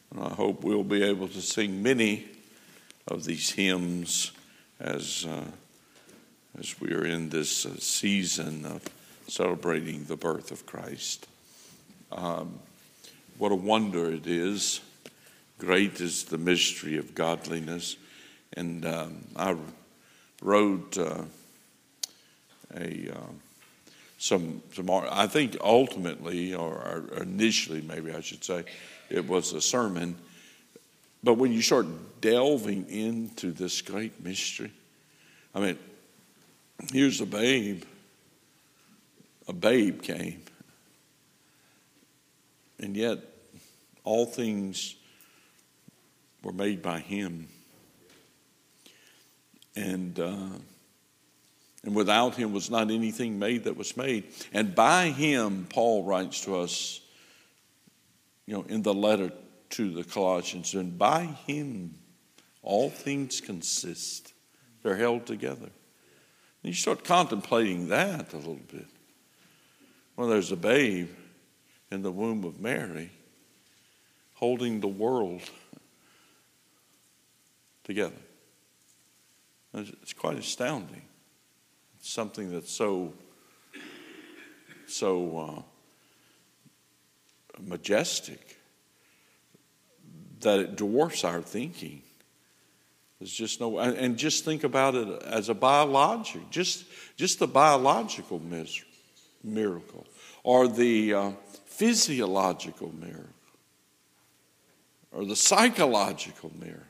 And I hope we'll be able to sing many of these hymns as we are in this season of celebrating the birth of Christ. What a wonder it is. Great is the mystery of godliness. And I wrote I think ultimately, or initially maybe I should say, it was a sermon. But when you start delving into this great mystery, I mean, here's a babe. A babe came. And yet, all things were made by him. And without him was not anything made that was made. And by him, Paul writes to us, in the letter to the Colossians, and by him all things consist. They're held together. And you start contemplating that a little bit. Well, there's a babe in the womb of Mary holding the world together. It's quite astounding. It's something that's so majestic that it dwarfs our thinking. There's just no, and just think about it as a biological, just the biological miracle, or the physiological miracle, or the psychological miracle.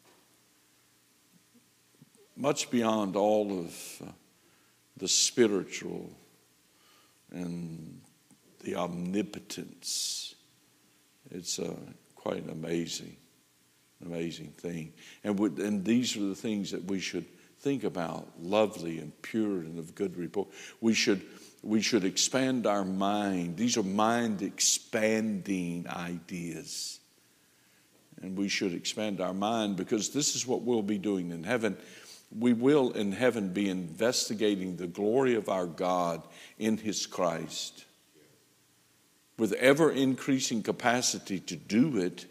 Much beyond all of the spiritual and the omnipotence. It's quite an amazing thing. And these are the things that we should think about, lovely and pure and of good report. We should expand our mind. These are mind-expanding ideas. And we should expand our mind, because this is what we'll be doing in heaven. We will in heaven be investigating the glory of our God in his Christ, with ever-increasing capacity to do it.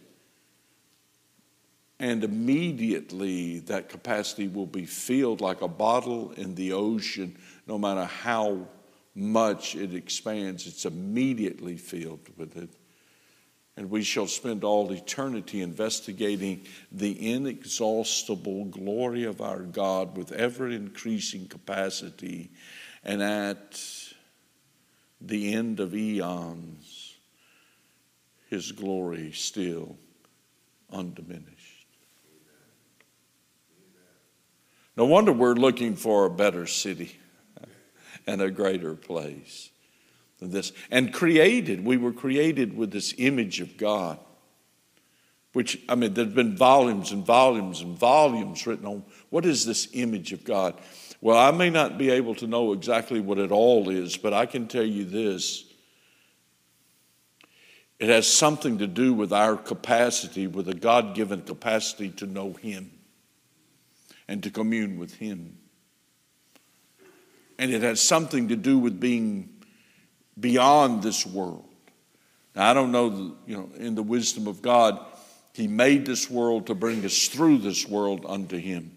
And immediately that capacity will be filled like a bottle in the ocean. No matter how much it expands, it's immediately filled with it. And we shall spend all eternity investigating the inexhaustible glory of our God with ever-increasing capacity. And at the end of eons, his glory still undiminished. No wonder we're looking for a better city and a greater place than this. And we were created with this image of God, which, there's been volumes and volumes and volumes written on what is this image of God. Well, I may not be able to know exactly what it all is, but I can tell you this. It has something to do with our capacity, with a God-given capacity to know him and to commune with him. And it has something to do with being beyond this world. Now, I don't know, in the wisdom of God, he made this world to bring us through this world unto him.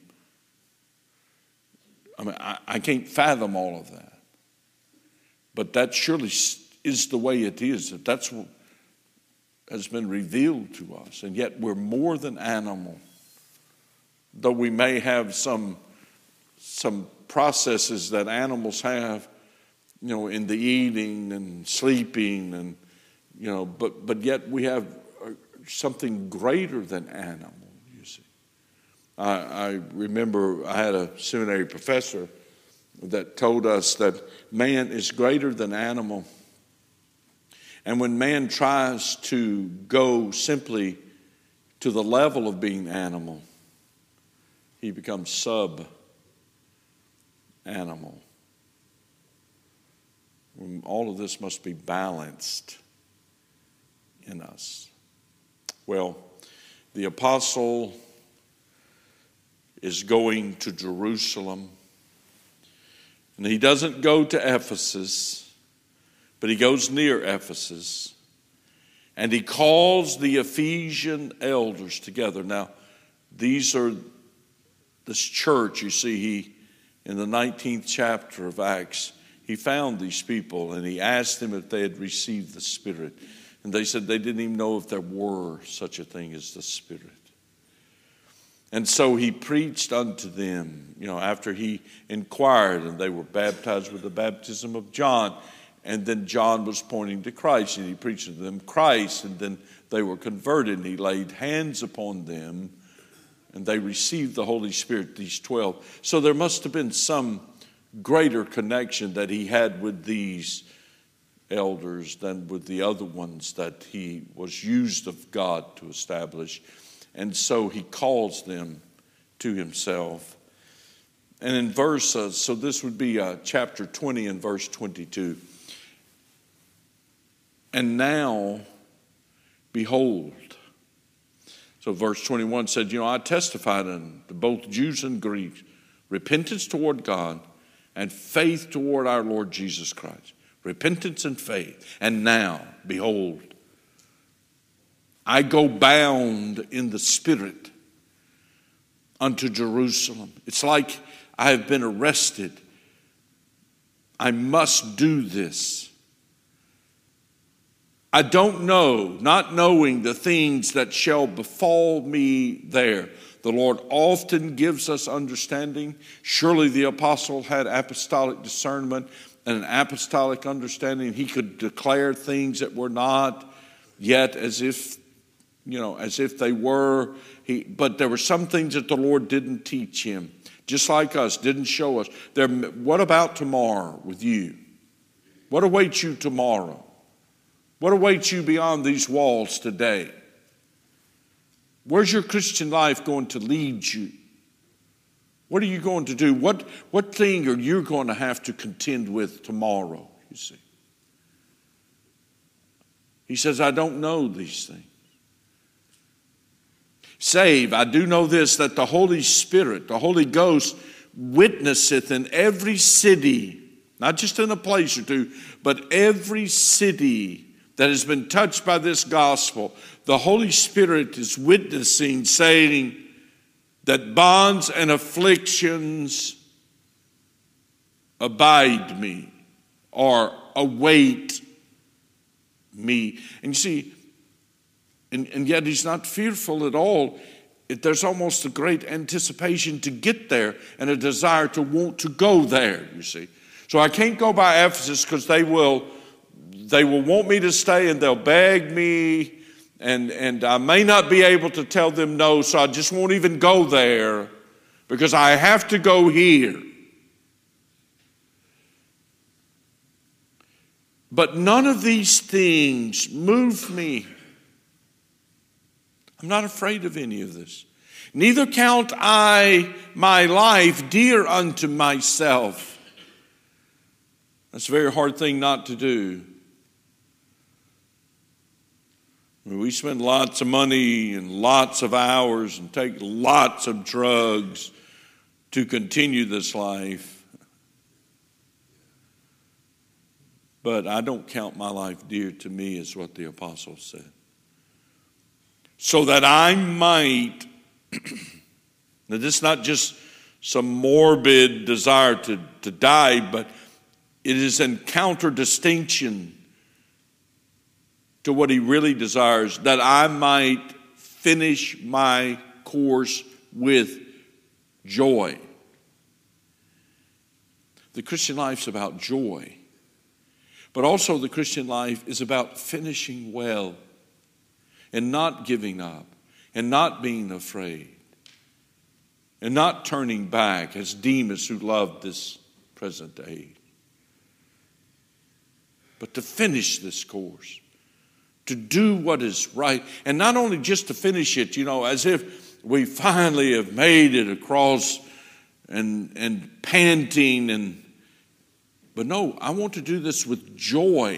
I can't fathom all of that. But that surely is the way it is. That's what has been revealed to us. And yet we're more than animal. Though we may have some processes that animals have, in the eating and sleeping, and but yet we have something greater than animal. You see, I remember I had a seminary professor that told us that man is greater than animal, and when man tries to go simply to the level of being animal, he becomes sub-animal. All of this must be balanced in us. Well, the apostle is going to Jerusalem. And he doesn't go to Ephesus, but he goes near Ephesus. And he calls the Ephesian elders together. Now, these are this church, you see, he in the 19th chapter of Acts, he found these people and he asked them if they had received the Spirit. And they said they didn't even know if there were such a thing as the Spirit. And so he preached unto them, after he inquired, and they were baptized with the baptism of John. And then John was pointing to Christ, and he preached to them Christ, and then they were converted, and he laid hands upon them, and they received the Holy Spirit, these 12. So there must have been some greater connection that he had with these elders than with the other ones that he was used of God to establish. And so he calls them to himself. And in so this would be chapter 20 and verse 22. And now, behold. So verse 21 said, I testified unto both Jews and Greeks, repentance toward God and faith toward our Lord Jesus Christ. Repentance and faith. And now, behold, I go bound in the Spirit unto Jerusalem. It's like I have been arrested. I must do this. I don't know, not knowing the things that shall befall me there. The Lord often gives us understanding. Surely the apostle had apostolic discernment and an apostolic understanding. He could declare things that were not yet as if they were. But there were some things that the Lord didn't teach him, just like us, didn't show us. What about tomorrow with you? What awaits you tomorrow? What awaits you beyond these walls today? Where's your Christian life going to lead you? What are you going to do? What thing are you going to have to contend with tomorrow, you see? He says, I don't know these things. Save, I do know this, that the Holy Spirit, the Holy Ghost, witnesseth in every city, not just in a place or two, but every city that has been touched by this gospel. The Holy Spirit is witnessing, saying that bonds and afflictions abide me or await me. And you see, and yet he's not fearful at all. There's almost a great anticipation to get there and a desire to want to go there, you see. So I can't go by Ephesus because they will want me to stay and they'll beg me, and I may not be able to tell them no, so I just won't even go there because I have to go here. But none of these things move me. I'm not afraid of any of this. Neither count I my life dear unto myself. That's a very hard thing not to do. We spend lots of money and lots of hours and take lots of drugs to continue this life. But I don't count my life dear to me, is what the apostle said. So that I might, now this is not just some morbid desire to die, but it is in counter-distinction to what he really desires, that I might finish my course with joy. The Christian life's about joy, but also the Christian life is about finishing well and not giving up and not being afraid and not turning back as Demas, who loved this present age, but to finish this course, to do what is right. And not only just to finish it, as if we finally have made it across and panting. But no, I want to do this with joy.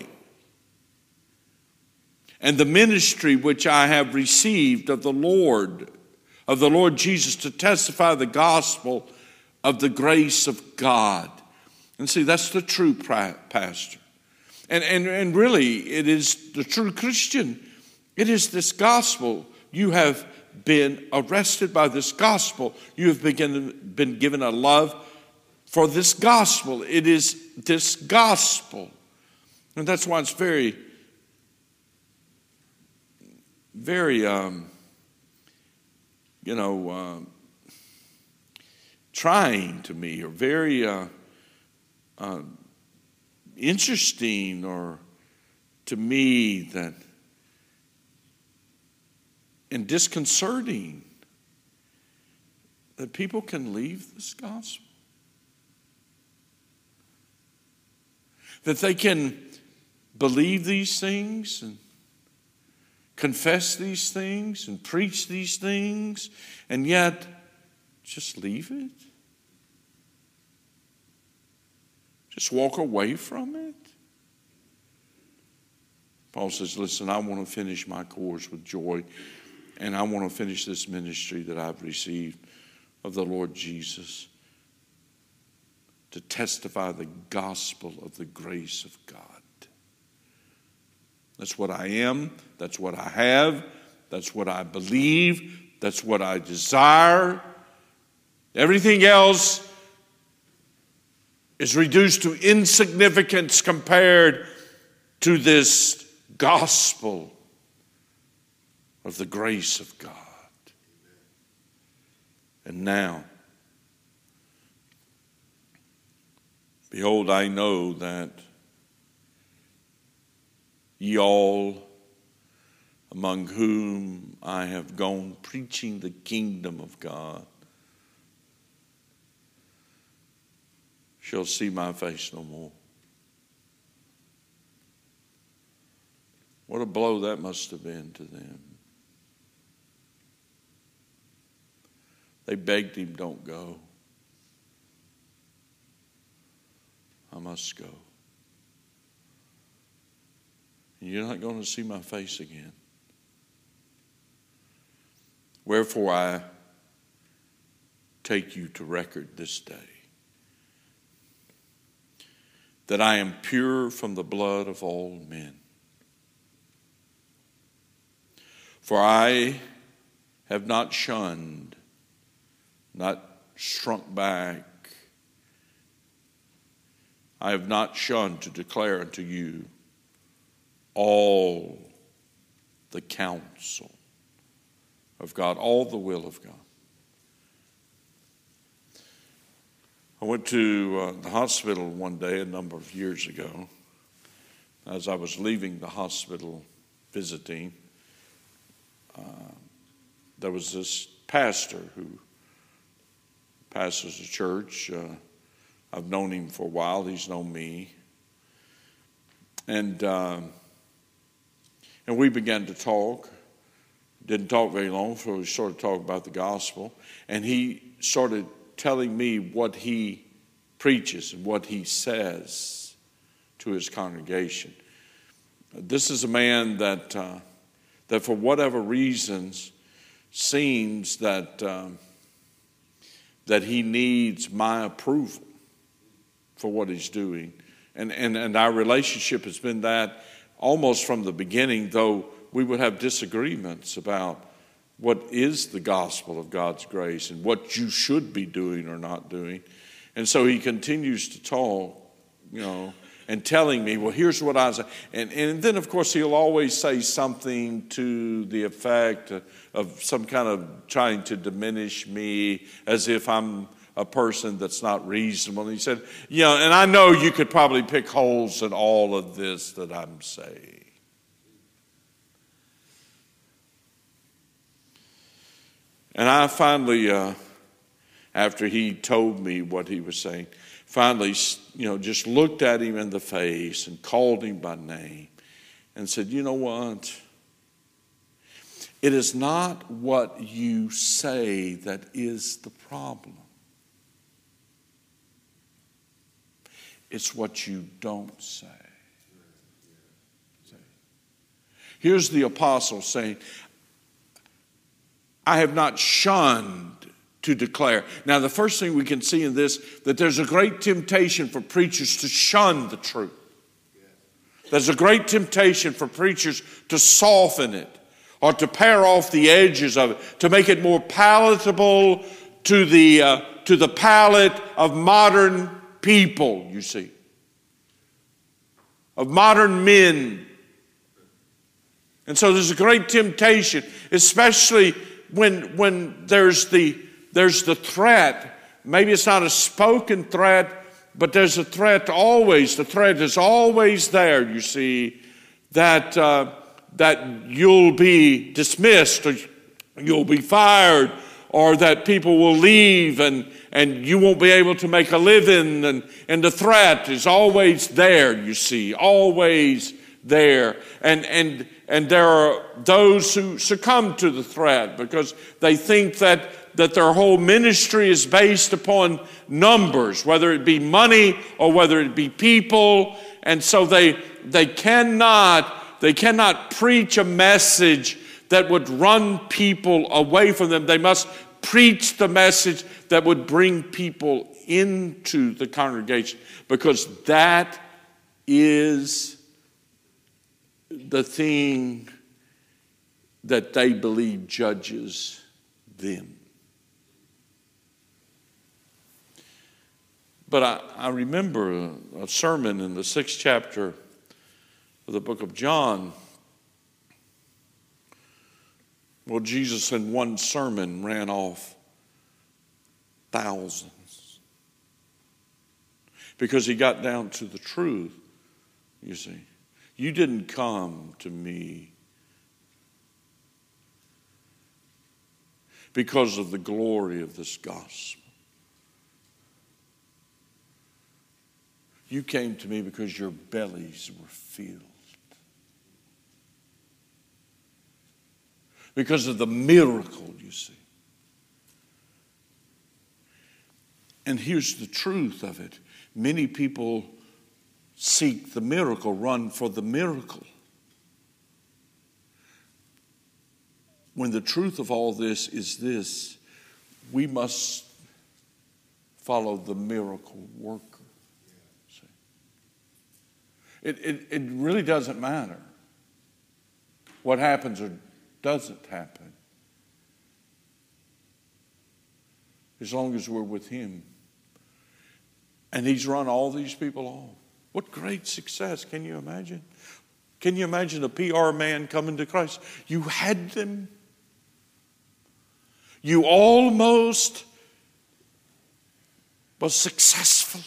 And the ministry which I have received of the Lord Jesus, to testify the gospel of the grace of God. And see, that's the true pastor. And really, it is the true Christian It is this gospel. You have been arrested by this gospel. You have been given a love for this gospel. It is this gospel. And that's why it's very, very, trying to me, or very interesting, or to me that, and disconcerting, that people can leave this gospel. That they can believe these things and confess these things and preach these things and yet just leave it. Just walk away from it. Paul says, listen, I want to finish my course with joy, and I want to finish this ministry that I've received of the Lord Jesus, to testify the gospel of the grace of God. That's what I am. That's what I have. That's what I believe. That's what I desire. Everything else is reduced to insignificance compared to this gospel of the grace of God. And now, behold, I know that ye all among whom I have gone preaching the kingdom of God shall see my face no more. What a blow that must have been to them. They begged him, don't go. I must go. And you're not going to see my face again. Wherefore I take you to record this day that I am pure from the blood of all men. For I have not shunned, not shrunk back. I have not shunned to declare unto you all the counsel of God, all the will of God. I went to the hospital one day a number of years ago. As I was leaving the hospital visiting, there was this pastor who pastors a church. I've known him for a while. He's known me. And we began to talk. Didn't talk very long before we started talking about the gospel. And he started telling me what he preaches and what he says to his congregation. This is a man that for whatever reasons seems that he needs my approval for what he's doing. And our relationship has been that almost from the beginning, though we would have disagreements about what is the gospel of God's grace and what you should be doing or not doing. And so he continues to talk, and telling me, well, here's what I say. And then, of course, he'll always say something to the effect of some kind of trying to diminish me as if I'm a person that's not reasonable. And he said, and I know you could probably pick holes in all of this that I'm saying. And I finally, after he told me what he was saying, finally, just looked at him in the face and called him by name and said, you know what? It is not what you say that is the problem. It's what you don't say. Here's the apostle saying, I have not shunned to declare. Now, the first thing we can see in this, that there's a great temptation for preachers to shun the truth. There's a great temptation for preachers to soften it, or to pare off the edges of it, to make it more palatable to the palate of modern people, you see, of modern men. And so there's a great temptation, especially when there's the threat. Maybe it's not a spoken threat, but there's a threat always. The threat is always there, you see, that you'll be dismissed, or you'll be fired, or that people will leave and you won't be able to make a living. And the threat is always there, you see, always there. And there are those who succumb to the threat because they think that their whole ministry is based upon numbers, whether it be money or whether it be people. And so they cannot preach a message that would run people away from them. They must preach the message that would bring people into the congregation, because that is the thing that they believe judges them. But I remember a sermon in the 6th chapter of the book of John. Well, Jesus in one sermon ran off thousands because he got down to the truth, you see. You didn't come to me because of the glory of this gospel. You came to me because your bellies were filled. Because of the miracle, you see. And here's the truth of it. Many people seek the miracle, run for the miracle. When the truth of all this is this: we must follow the miracle worker. It really doesn't matter what happens or doesn't happen, as long as we're with him. And he's run all these people off. What great success. Can you imagine? Can you imagine a PR man coming to Christ? You had them. You almost was successful.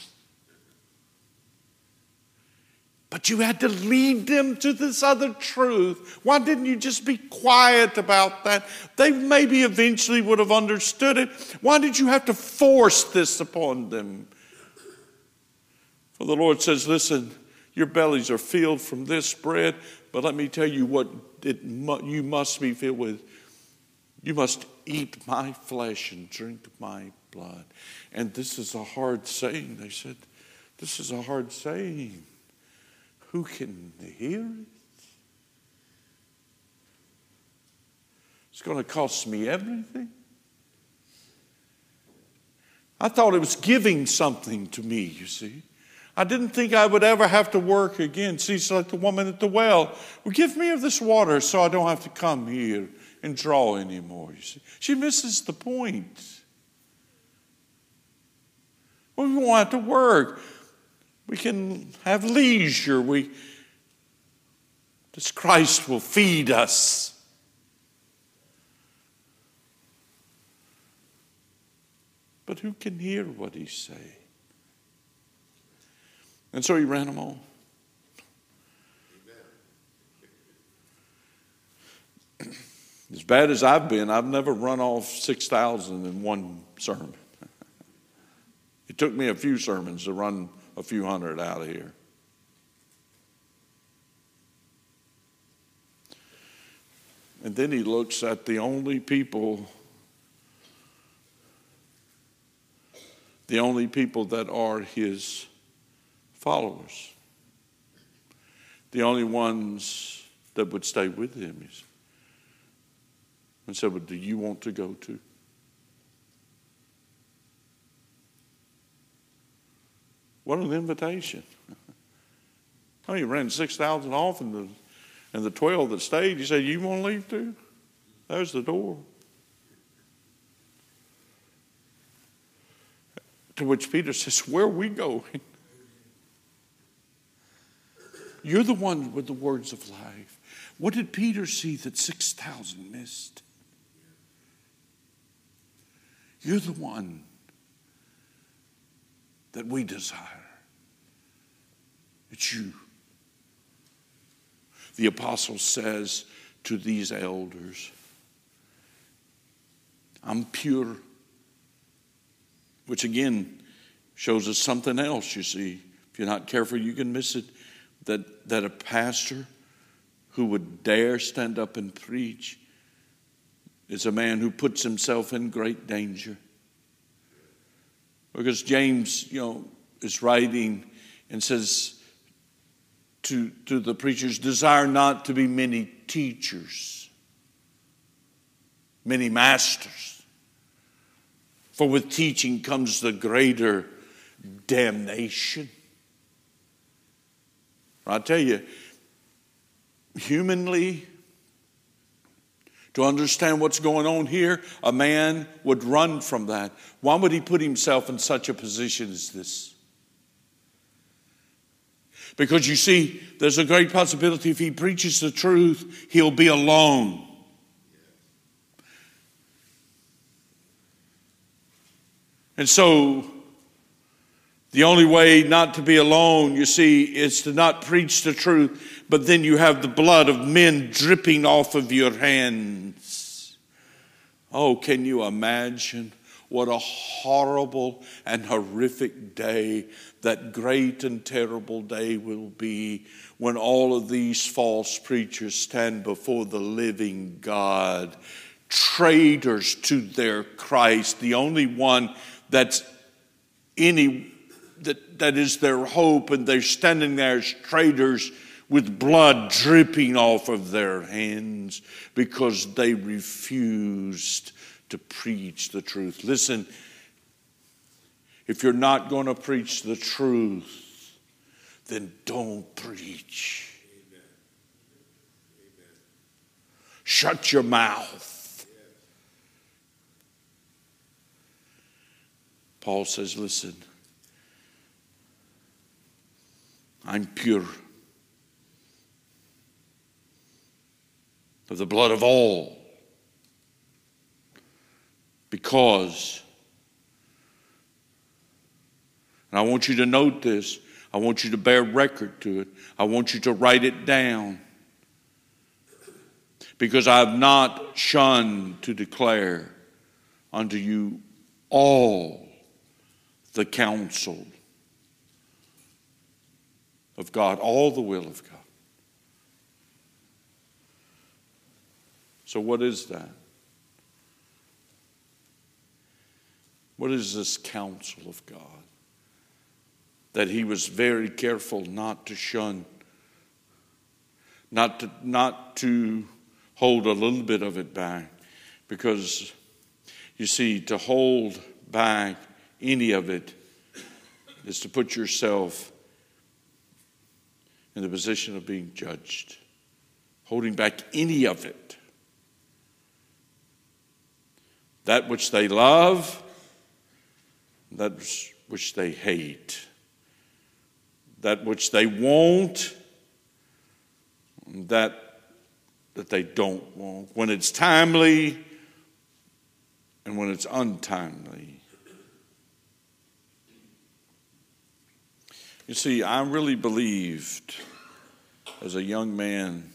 But you had to lead them to this other truth. Why didn't you just be quiet about that? They maybe eventually would have understood it. Why did you have to force this upon them? For the Lord says, listen, your bellies are filled from this bread, but let me tell you what you must be filled with. You must eat my flesh and drink my blood. And this is a hard saying. They said, this is a hard saying. Who can hear it? It's going to cost me everything. I thought it was giving something to me, you see. I didn't think I would ever have to work again. See, it's like the woman at the well. Well, give me of this water so I don't have to come here and draw anymore, you see. She misses the point. Well, we won't have to work. We can have leisure. This Christ will feed us. But who can hear what he's saying? And so he ran them all. As bad as I've been, I've never run off 6,000 in one sermon. It took me a few sermons to run a few hundred out of here. And then he looks at the only people that are his followers, the only ones that would stay with him, and said, well, do you want to go too? What an invitation. I mean, he ran 6,000 off, and And the 12 that stayed, he said, you want to leave too? There's the door. To which Peter says, where are we going? You're the one with the words of life. What did Peter see that 6,000 missed? You're the one that we desire. It's you. The apostle says to these elders, I'm pure. Which again shows us something else, you see. If you're not careful, you can miss it. That a pastor who would dare stand up and preach is a man who puts himself in great danger. Because James, is writing and says to the preachers, desire not to be many teachers, many masters. For with teaching comes the greater damnation. I tell you, humanly, to understand what's going on here, a man would run from that. Why would he put himself in such a position as this? Because you see, there's a great possibility if he preaches the truth, he'll be alone. And so, the only way not to be alone, you see, is to not preach the truth, but then you have the blood of men dripping off of your hands. Oh, can you imagine what a horrible and horrific day, that great and terrible day will be when all of these false preachers stand before the living God, traitors to their Christ, the only one that is their hope, and they're standing there as traitors with blood dripping off of their hands because they refused to preach the truth. Listen, if you're not going to preach the truth, then don't preach. Amen. Amen. Shut your mouth. Paul says, listen, I'm pure of the blood of all, because, and I want you to note this, I want you to bear record to it, I want you to write it down, because I have not shunned to declare unto you all the counsel of God, all the will of God. So what is that? What is this counsel of God? That he was very careful not to shun, not to hold a little bit of it back. Because, you see, to hold back any of it is to put yourself in the position of being judged. Holding back any of it. That which they love, that which they hate. That which they want, that they don't want. When it's timely and when it's untimely. You see, I really believed as a young man,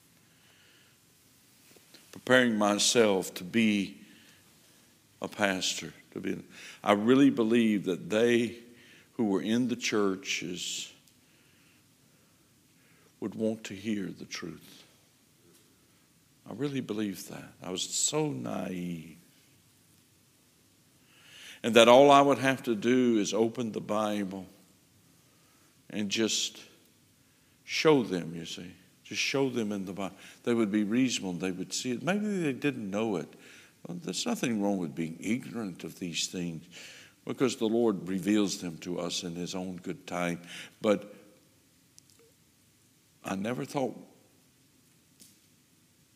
preparing myself to be a pastor, I really believed that they who were in the churches would want to hear the truth. I really believed that. I was so naive. And that all I would have to do is open the Bible and just show them, you see. Just show them in the Bible. They would be reasonable. They would see it. Maybe they didn't know it. Well, there's nothing wrong with being ignorant of these things because the Lord reveals them to us in His own good time. But I never thought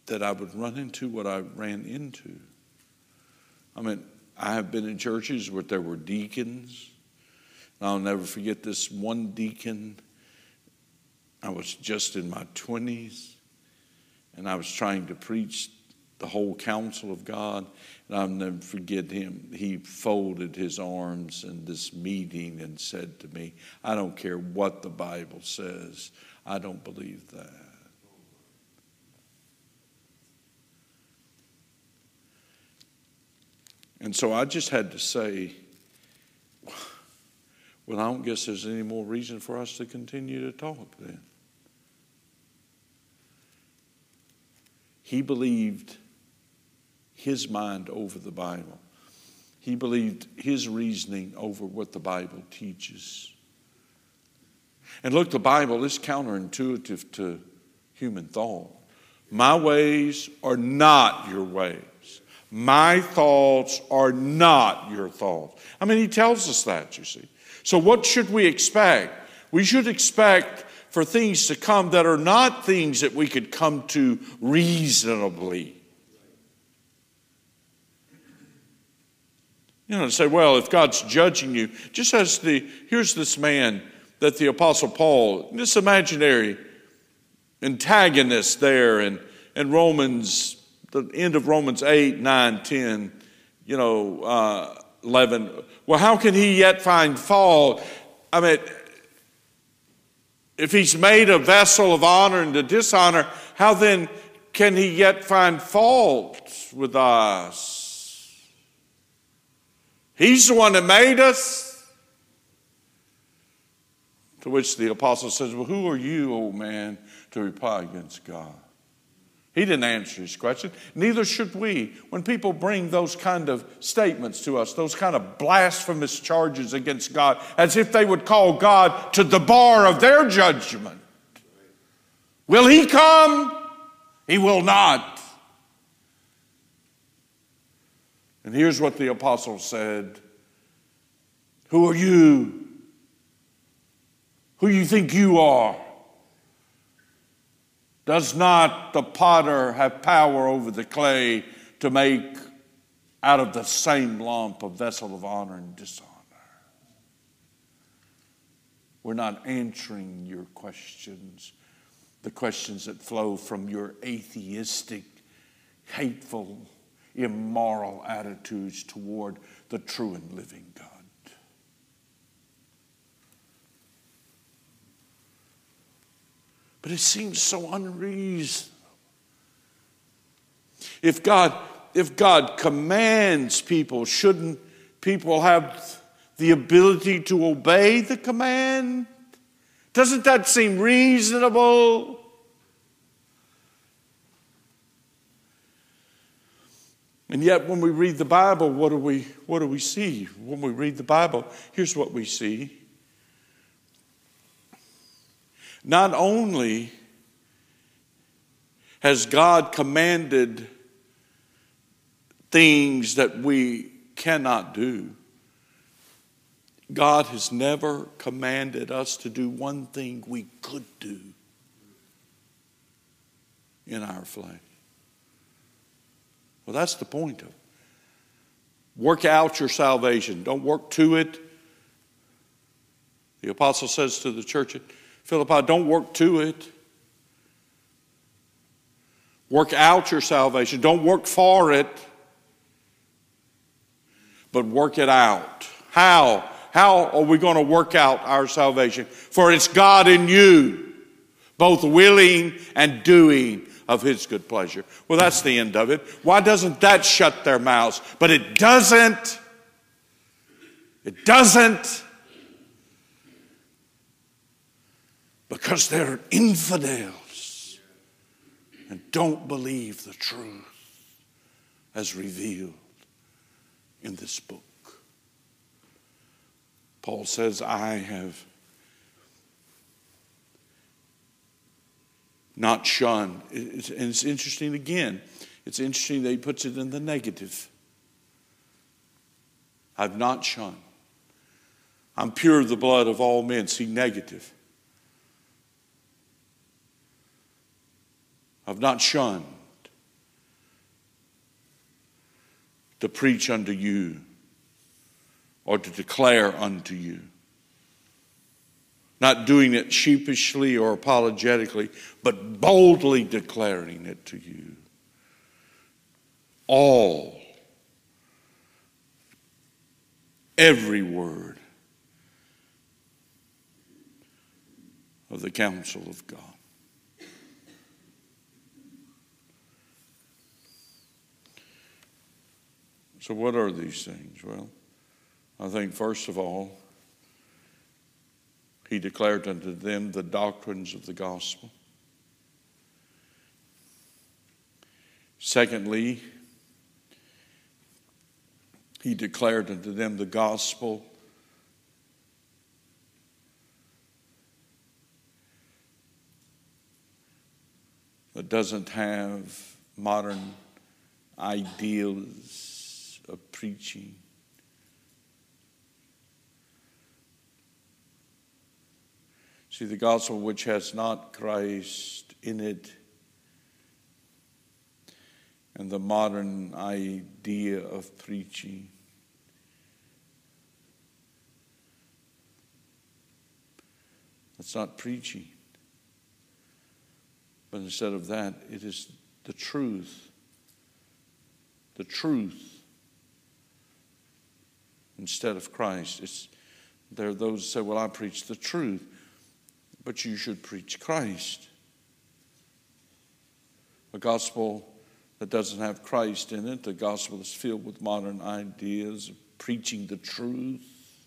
that I would run into what I ran into. I mean, I have been in churches where there were deacons. I'll never forget this one deacon. I was just in my 20s, and I was trying to preach the whole counsel of God. And I'll never forget him. He folded his arms in this meeting and said to me, I don't care what the Bible says. I don't believe that. And so I just had to say, well, I don't guess there's any more reason for us to continue to talk then. He believed his mind over the Bible. He believed his reasoning over what the Bible teaches. And look, the Bible is counterintuitive to human thought. My ways are not your ways. My thoughts are not your thoughts. I mean, he tells us that, you see. So what should we expect? We should expect for things to come that are not things that we could come to reasonably. You know, to say, well, if God's judging you, just as here's this man that the Apostle Paul, this imaginary antagonist there in Romans, the end of Romans 8, 9, 10, 11. Well, how can he yet find fault? I mean, if he's made a vessel of honor into dishonor, how then can he yet find fault with us? He's the one that made us. To which the apostle says, well, who are you, old man, to reply against God? He didn't answer his question. Neither should we. When people bring those kind of statements to us, those kind of blasphemous charges against God, as if they would call God to the bar of their judgment. Will he come? He will not. And here's what the apostle said. Who are you? Who do you think you are? Does not the potter have power over the clay to make out of the same lump a vessel of honor and dishonor? We're not answering your questions, the questions that flow from your atheistic, hateful, immoral attitudes toward the true and living God. But it seems so unreasonable. If God commands people, shouldn't people have the ability to obey the command? Doesn't that seem reasonable? And yet when we read the Bible, what do we see? When we read the Bible, here's what we see. Not only has God commanded things that we cannot do, God has never commanded us to do one thing we could do in our flesh. Well, that's the point of it. Work out your salvation. Don't work to it. The apostle says to the church at Philippi, don't work to it. Work out your salvation. Don't work for it, but work it out. How? How are we going to work out our salvation? For it's God in you, both willing and doing of his good pleasure. Well, that's the end of it. Why doesn't that shut their mouths? But it doesn't. It doesn't. Because they're infidels and don't believe the truth as revealed in this book. Paul says, I have not shunned. And it's interesting again. It's interesting that he puts it in the negative. I've not shunned. I'm pure of the blood of all men. See, negative. I've not shunned. to preach unto you or to declare unto you. Not doing it sheepishly or apologetically, but boldly declaring it to you. All, every word of the counsel of God. So what are these things? Well, I think first of all, he declared unto them the doctrines of the gospel. Secondly, he declared unto them the gospel that doesn't have modern ideals of preaching. See, the gospel which has not Christ in it and the modern idea of preaching it's not preaching. But instead of that, it is the truth. The truth instead of Christ. There are those who say, well, I preach the truth. But you should preach Christ. A gospel that doesn't have Christ in it, the gospel that's filled with modern ideas of preaching the truth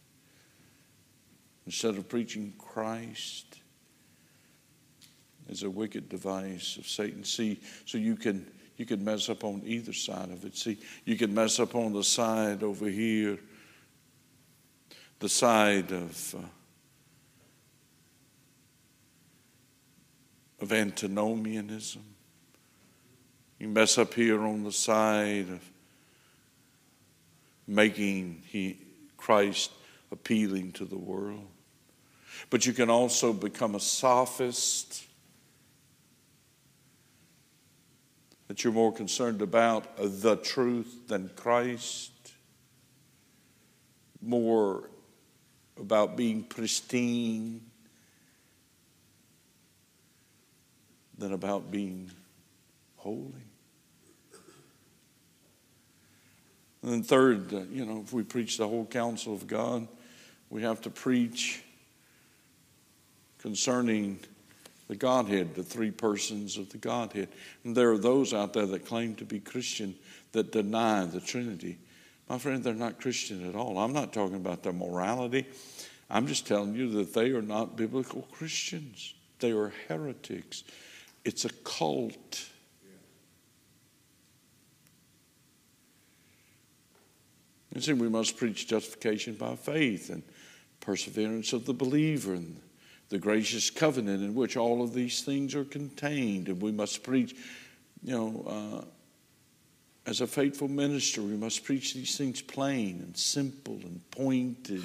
instead of preaching Christ, is a wicked device of Satan. See, so you can mess up on either side of it. See, you can mess up on the side over here, the side of antinomianism. You mess up here on the side of making Christ appealing to the world. But you can also become a sophist, that you're more concerned about the truth than Christ, more about being pristine than about being holy. And then third, if we preach the whole counsel of God, we have to preach concerning the Godhead, the three persons of the Godhead. And there are those out there that claim to be Christian that deny the Trinity. My friend, they're not Christian at all. I'm not talking about their morality. I'm just telling you that they are not biblical Christians. They are heretics. It's a cult. You see, we must preach justification by faith and perseverance of the believer and the gracious covenant in which all of these things are contained. And we must preach, as a faithful minister, we must preach these things plain and simple and pointed.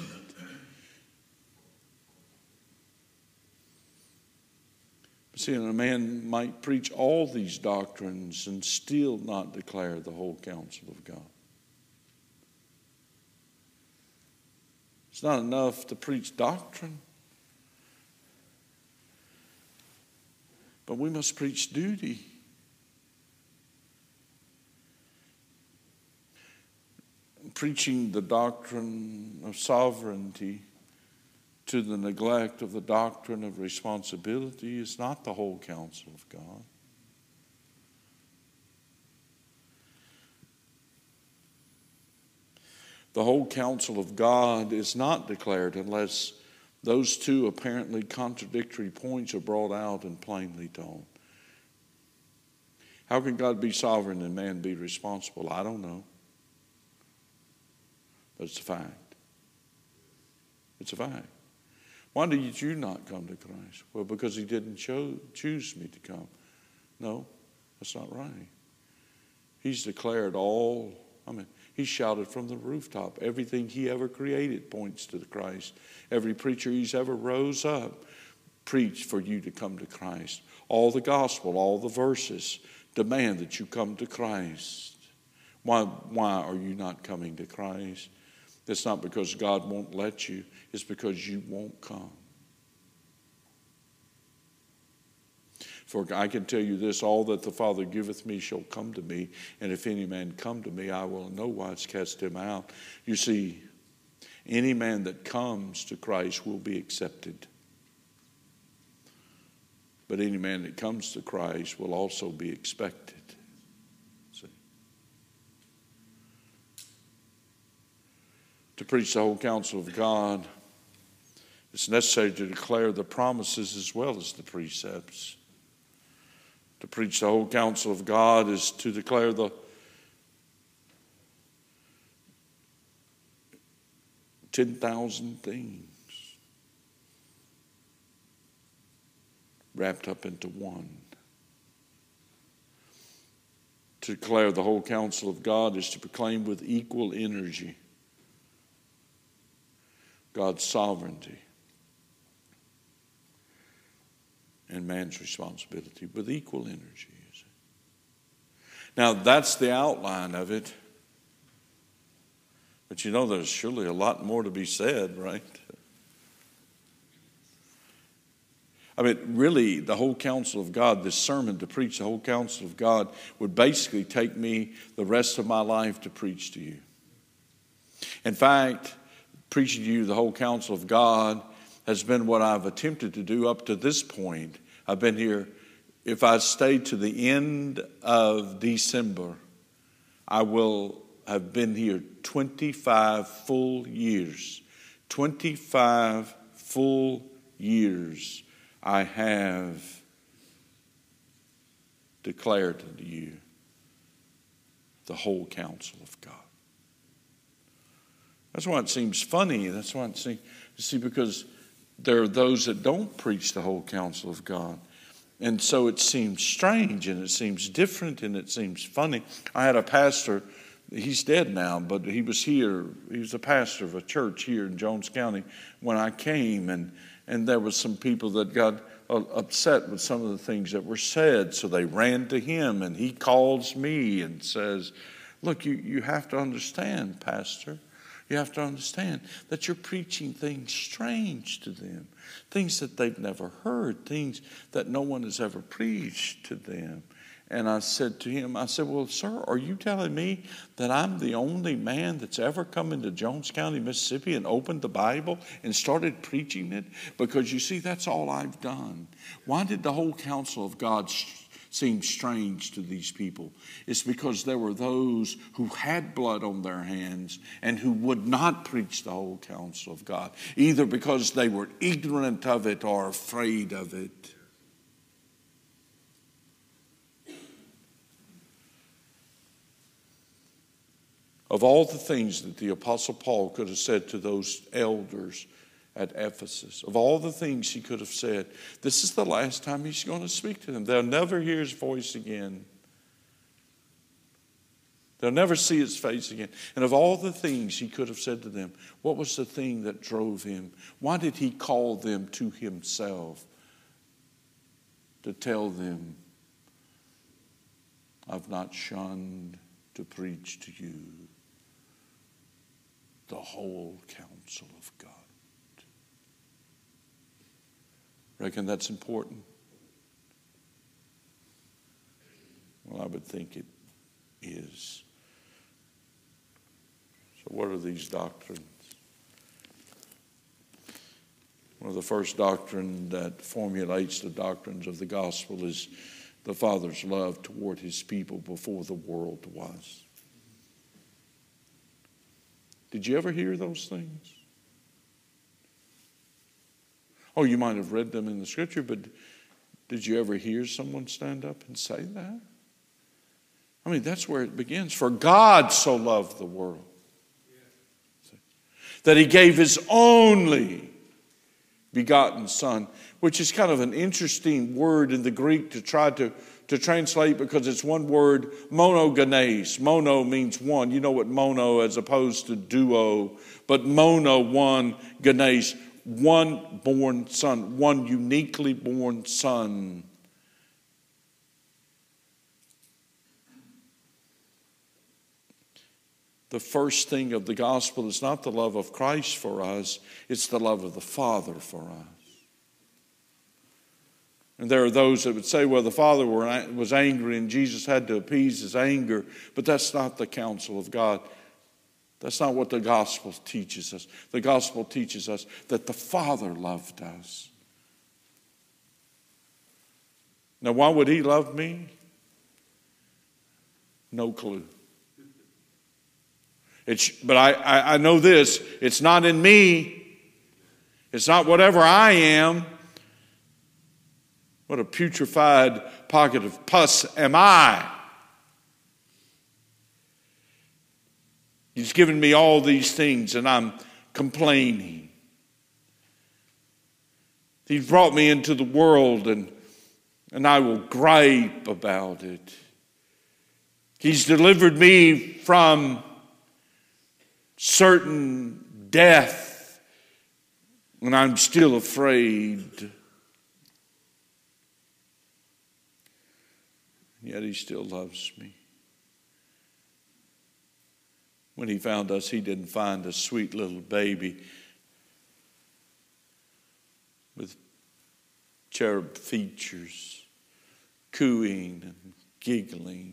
See, a man might preach all these doctrines and still not declare the whole counsel of God. It's not enough to preach doctrine, but we must preach duty. Preaching the doctrine of sovereignty to the neglect of the doctrine of responsibility is not the whole counsel of God. The whole counsel of God is not declared unless those two apparently contradictory points are brought out and plainly told. How can God be sovereign and man be responsible? I don't know. But it's a fact. It's a fact. Why did you not come to Christ? Well, because he didn't choose me to come. No, that's not right. He's declared he shouted from the rooftop. Everything he ever created points to the Christ. Every preacher he's ever rose up preached for you to come to Christ. All the gospel, all the verses demand that you come to Christ. Why are you not coming to Christ? It's not because God won't let you. It's because you won't come. For I can tell you this, all that the Father giveth me shall come to me, and if any man come to me, I will in no wise cast him out. You see, any man that comes to Christ will be accepted. But any man that comes to Christ will also be expected. See? To preach the whole counsel of God, it's necessary to declare the promises as well as the precepts. To preach the whole counsel of God is to declare the 10,000 things wrapped up into one. To declare the whole counsel of God is to proclaim with equal energy God's sovereignty and man's responsibility with equal energy. Now, that's the outline of it. But you know, there's surely a lot more to be said, right? I mean, really, the whole counsel of God, this sermon to preach the whole counsel of God would basically take me the rest of my life to preach to you. In fact, preaching to you the whole counsel of God has been what I've attempted to do up to this point. I've been here, if I stay to the end of December, I will have been here 25 full years. 25 full years I have declared unto you the whole counsel of God. That's why it seems funny. That's why it seems, you see, because there are those that don't preach the whole counsel of God. And so it seems strange and it seems different and it seems funny. I had a pastor, he's dead now, but he was here. He was a pastor of a church here in Jones County when I came. And there was some people that got upset with some of the things that were said. So they ran to him and he calls me and says, look, you have to understand, Pastor. You have to understand that you're preaching things strange to them, things that they've never heard, things that no one has ever preached to them. And I said to him, I said, well, sir, are you telling me that I'm the only man that's ever come into Jones County, Mississippi and opened the Bible and started preaching it? Because you see, that's all I've done. Why did the whole counsel of God seem strange to these people? It's because there were those who had blood on their hands and who would not preach the whole counsel of God, either because they were ignorant of it or afraid of it. Of all the things that the Apostle Paul could have said to those elders at Ephesus, of all the things he could have said, this is the last time he's going to speak to them. They'll never hear his voice again. They'll never see his face again. And of all the things he could have said to them, what was the thing that drove him? Why did he call them to himself to tell them, I've not shunned to preach to you the whole counsel of God? Reckon that's important? Well, I would think it is. So what are these doctrines? Well, the first doctrine that formulates the doctrines of the gospel is the Father's love toward his people before the world was. Did you ever hear those things? Oh, you might have read them in the scripture, but did you ever hear someone stand up and say that? I mean, that's where it begins. For God so loved the world that he gave his only begotten Son, which is kind of an interesting word in the Greek to try to translate, because it's one word, monogenes. Mono means one. You know what mono as opposed to duo, but mono, one, genes, one born son, one uniquely born son. the first thing of the gospel is not the love of Christ for us, it's the love of the Father for us. And there are those that would say, well, the Father was angry and Jesus had to appease his anger, but that's not the counsel of God. That's not what the gospel teaches us. The gospel teaches us that the Father loved us. Now, why would he love me? No clue. But I know this, it's not in me. It's not whatever I am. What a putrefied pocket of pus am I? He's given me all these things and I'm complaining. He's brought me into the world and I will gripe about it. He's delivered me from certain death and I'm still afraid. Yet he still loves me. When he found us, he didn't find a sweet little baby with cherub features, cooing and giggling.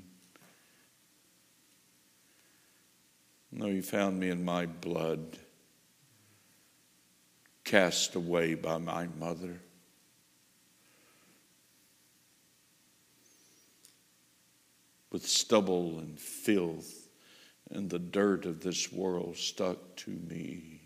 No, he found me in my blood, cast away by my mother. With stubble and filth and the dirt of this world stuck to me.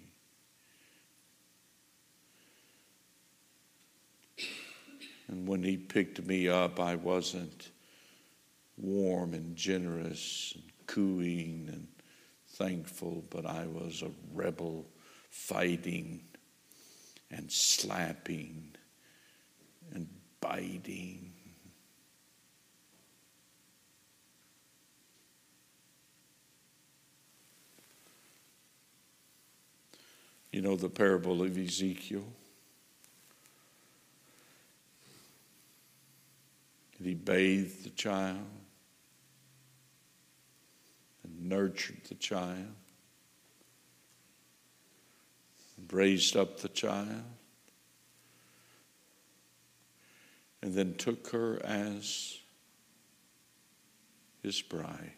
And when he picked me up, I wasn't warm and generous and cooing and thankful, but I was a rebel fighting and slapping and biting. You know the parable of Ezekiel? He bathed the child and nurtured the child and raised up the child and then took her as his bride.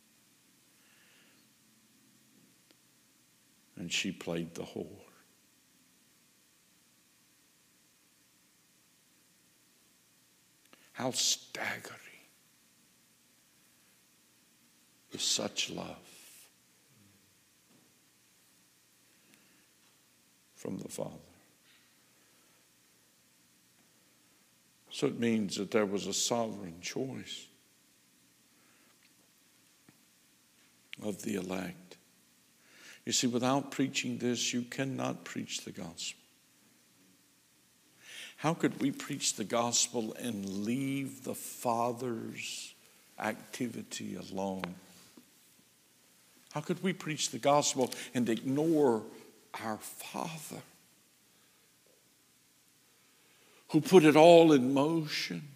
And she played the whore. How staggering is such love from the Father. So it means that there was a sovereign choice of the elect. You see, without preaching this, you cannot preach the gospel. How could we preach the gospel and leave the Father's activity alone? How could we preach the gospel and ignore our Father who put it all in motion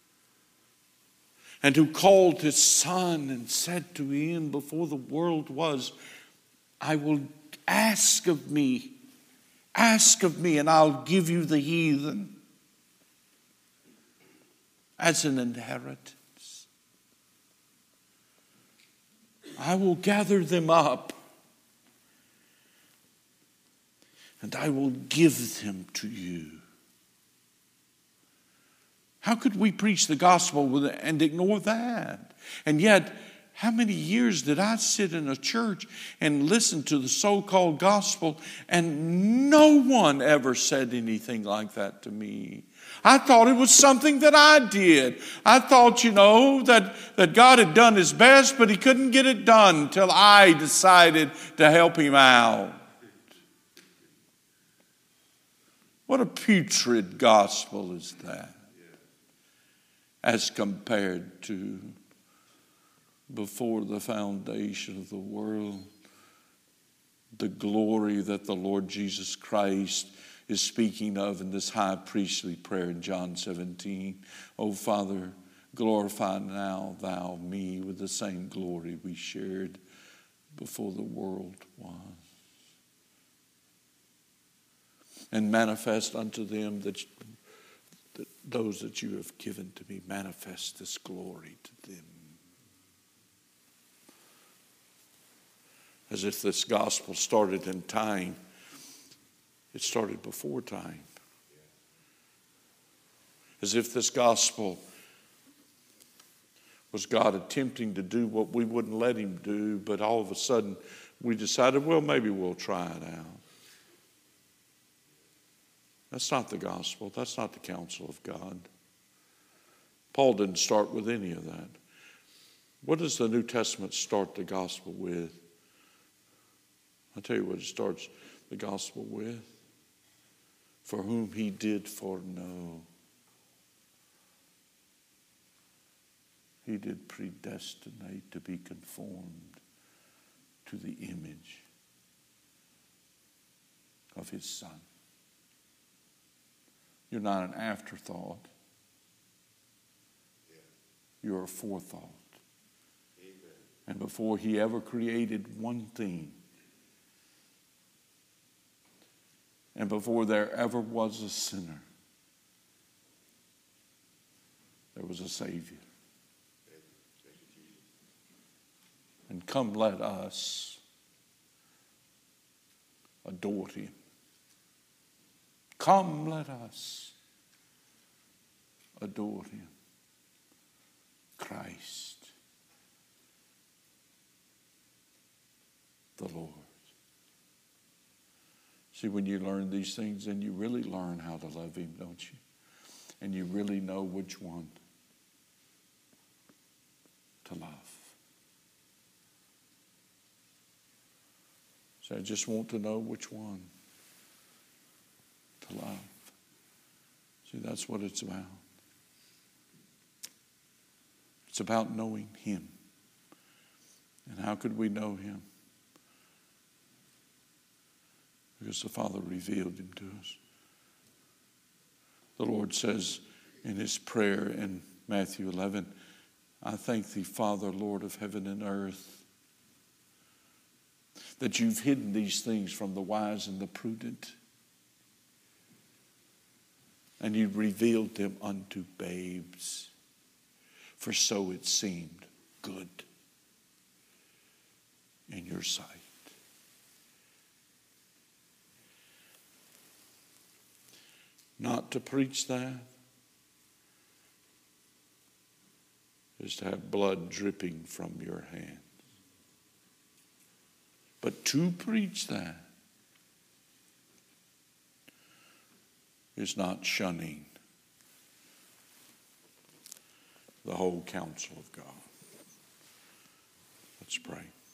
and who called his Son and said to him before the world was, I will ask of me, and I'll give you the heathen as an inheritance. I will gather them up, and I will give them to you. How could we preach the gospel and ignore that? And yet, how many years did I sit in a church and listen to the so-called gospel and no one ever said anything like that to me? I thought it was something that I did. I thought, that God had done his best, but he couldn't get it done until I decided to help him out. What a putrid gospel is that as compared to before the foundation of the world, the glory that the Lord Jesus Christ is speaking of in this high priestly prayer in John 17. Oh, Father, glorify now thou me with the same glory we shared before the world was. And manifest unto them that those that you have given to me, manifest this glory to them. As if this gospel started in time, it started before time. As if this gospel was God attempting to do what we wouldn't let him do, but all of a sudden we decided, well, maybe we'll try it out. That's not the gospel. That's not the counsel of God. Paul didn't start with any of that. What does the New Testament start the gospel with? I'll tell you what it starts the gospel with. For whom he did foreknow, he did predestinate to be conformed to the image of his Son. You're not an afterthought. You're a forethought. And before he ever created one thing, and before there ever was a sinner, there was a Savior. And come, let us adore him. Come, let us adore him. Christ, the Lord. See, when you learn these things, then you really learn how to love him, don't you? And you really know which one to love. So I just want to know which one to love. See, that's what it's about. It's about knowing him. And how could we know him? Because the Father revealed him to us. The Lord says in his prayer in Matthew 11, I thank thee, Father, Lord of heaven and earth, that you've hidden these things from the wise and the prudent, and you revealed them unto babes, for so it seemed good in your sight. Not to preach that is to have blood dripping from your hand. But to preach that is not shunning the whole counsel of God. Let's pray.